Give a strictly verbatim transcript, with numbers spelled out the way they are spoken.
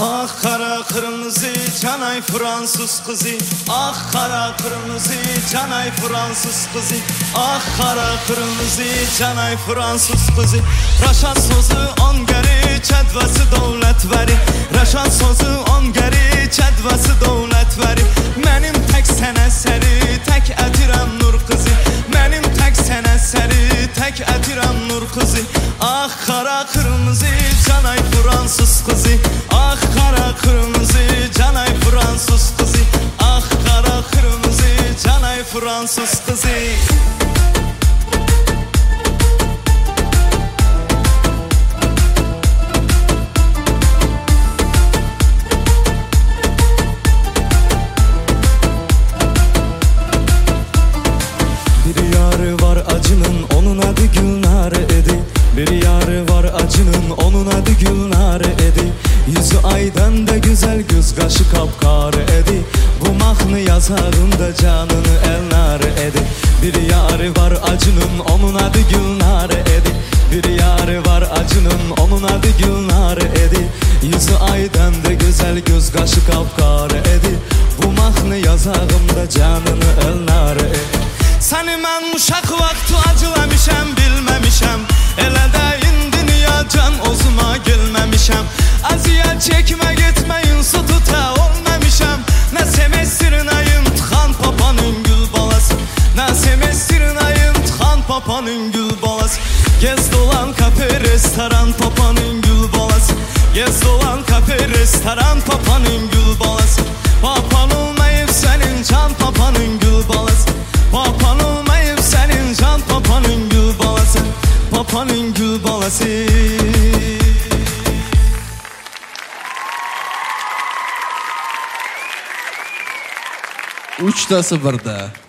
Ah kara kırmızı canay Fransız kızı, ah kara kırmızı canay Fransız kızı, ah kara kırmızı canay Fransız kızı. Raşad sözü on geri çedvesi devlet veri, Raşad sözü on geri çedvesi devlet veri. Mənim tek sen eseri tek etirem nur kızı, Mənim tek sen eseri tek etirem nur kızı. Ah kara kırmızı canay Fransız kızı, ah kara kırmızı canay Fransız kızı, ah kara kırmızı canay Fransız kızı. Bir yarı var acının onun adı Gülnare edi, bir yarı var acının onun adı Gülnare edi. Yüzü aydan da güzel göz qaşı kapkar edi, bu mahnı yazarında canını elnar edi. Bir yarı var acının onun adı Gülnare edi, bir yarı var acının onun adı Gülnare edi. Yüzü aydan da güzel göz qaşı kapkar edi, bu mahnı yazarında canını elnar edi. Səni mən uşaq vaxtı acılamışam, bilməmişəm, elə də indi niyə can ozuma gelməmişəm. Əziyyət çəkmə getməyin su tuta olmamışam, nə semestrin ayın tıxan papanın gül balası, nə semestrin ayın tıxan papanın gül balası. Gez dolan kafe restoran papanın gül balası, gez dolan kafe restoran papanın gül balası. Papan olmayıb sənin can papanın gül balası, papan olmayıb sənin can papanın gül balası, papanın gül balası. Uçta sıfırda.